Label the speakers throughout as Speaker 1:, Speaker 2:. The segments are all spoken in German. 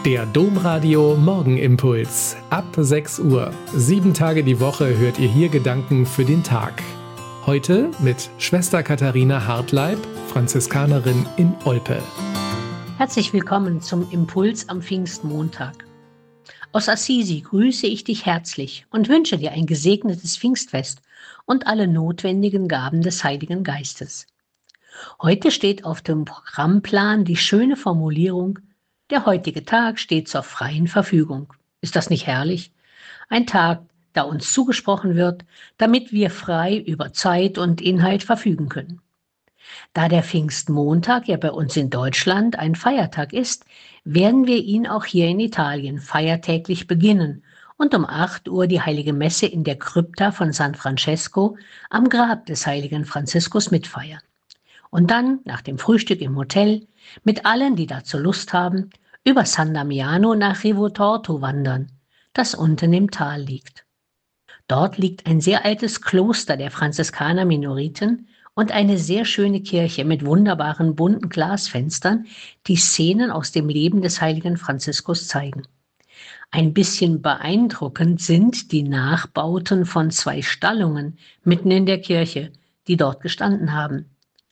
Speaker 1: Der Domradio Morgenimpuls. Ab 6 Uhr. 7 Tage die Woche hört ihr hier Gedanken für den Tag. Heute mit Schwester Katharina Hartleib, Franziskanerin in Olpe.
Speaker 2: Herzlich willkommen zum Impuls am Pfingstmontag. Aus Assisi grüße ich dich herzlich und wünsche dir ein gesegnetes Pfingstfest und alle notwendigen Gaben des Heiligen Geistes. Heute steht auf dem Programmplan die schöne Formulierung: Der heutige Tag steht zur freien Verfügung. Ist das nicht herrlich? Ein Tag, da uns zugesprochen wird, damit wir frei über Zeit und Inhalt verfügen können. Da der Pfingstmontag ja bei uns in Deutschland ein Feiertag ist, werden wir ihn auch hier in Italien feiertäglich beginnen und um 8 Uhr die Heilige Messe in der Krypta von San Francesco am Grab des heiligen Franziskus mitfeiern. Und dann, nach dem Frühstück im Hotel, mit allen, die dazu Lust haben, über San Damiano nach Rivotorto wandern, das unten im Tal liegt. Dort liegt ein sehr altes Kloster der Franziskaner-Minoriten und eine sehr schöne Kirche mit wunderbaren bunten Glasfenstern, die Szenen aus dem Leben des heiligen Franziskus zeigen. Ein bisschen beeindruckend sind die Nachbauten von 2 Stallungen mitten in der Kirche, die dort gestanden haben.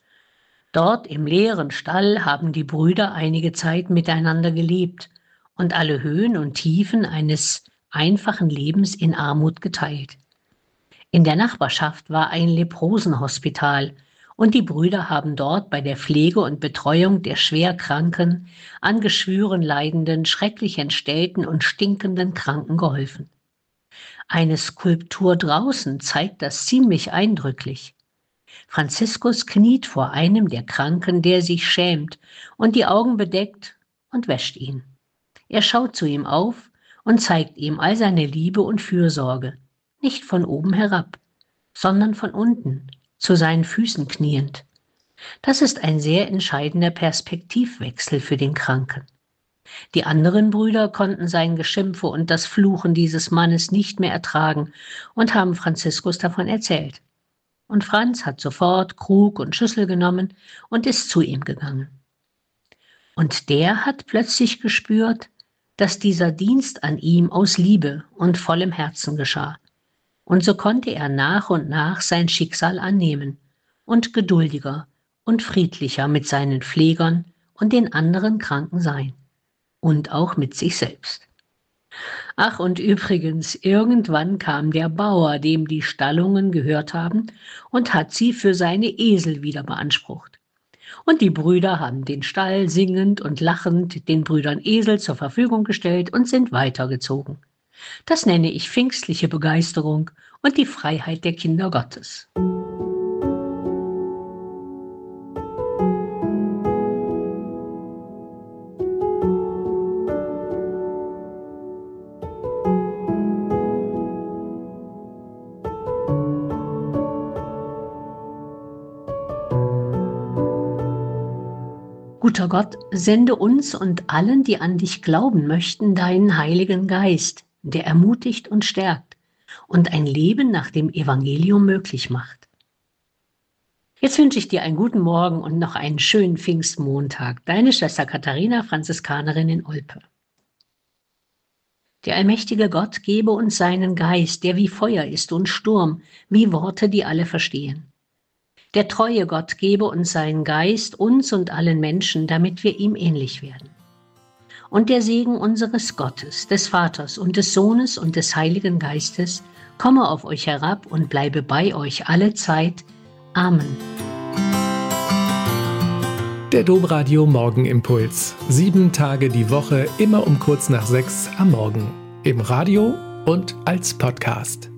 Speaker 2: Dort im leeren Stall haben die Brüder einige Zeit miteinander gelebt und alle Höhen und Tiefen eines einfachen Lebens in Armut geteilt. In der Nachbarschaft war ein Leprosenhospital und die Brüder haben dort bei der Pflege und Betreuung der Schwerkranken, an Geschwüren leidenden, schrecklich entstellten und stinkenden Kranken geholfen. Eine Skulptur draußen zeigt das ziemlich eindrücklich. Franziskus kniet vor einem der Kranken, der sich schämt und die Augen bedeckt, und wäscht ihn. Er schaut zu ihm auf und zeigt ihm all seine Liebe und Fürsorge, nicht von oben herab, sondern von unten, zu seinen Füßen kniend. Das ist ein sehr entscheidender Perspektivwechsel für den Kranken. Die anderen Brüder konnten sein Geschimpfe und das Fluchen dieses Mannes nicht mehr ertragen und haben Franziskus davon erzählt. Und Franz hat sofort Krug und Schüssel genommen und ist zu ihm gegangen. Und der hat plötzlich gespürt, dass dieser Dienst an ihm aus Liebe und vollem Herzen geschah. Und so konnte er nach und nach sein Schicksal annehmen und geduldiger und friedlicher mit seinen Pflegern und den anderen Kranken sein. Und auch mit sich selbst. Ach, und übrigens, irgendwann kam der Bauer, dem die Stallungen gehört haben, und hat sie für seine Esel wieder beansprucht. Und die Brüder haben den Stall singend und lachend den Brüdern Esel zur Verfügung gestellt und sind weitergezogen. Das nenne ich pfingstliche Begeisterung und die Freiheit der Kinder Gottes. Guter Gott, sende uns und allen, die an dich glauben möchten, deinen Heiligen Geist, der ermutigt und stärkt und ein Leben nach dem Evangelium möglich macht. Jetzt wünsche ich dir einen guten Morgen und noch einen schönen Pfingstmontag. Deine Schwester Katharina, Franziskanerin in Olpe. Der allmächtige Gott gebe uns seinen Geist, der wie Feuer ist und Sturm, wie Worte, die alle verstehen. Der treue Gott gebe uns seinen Geist, uns und allen Menschen, damit wir ihm ähnlich werden. Und der Segen unseres Gottes, des Vaters und des Sohnes und des Heiligen Geistes komme auf euch herab und bleibe bei euch alle Zeit. Amen.
Speaker 1: Der Domradio Morgenimpuls. 7 Tage die Woche, immer um kurz nach 6 am Morgen. Im Radio und als Podcast.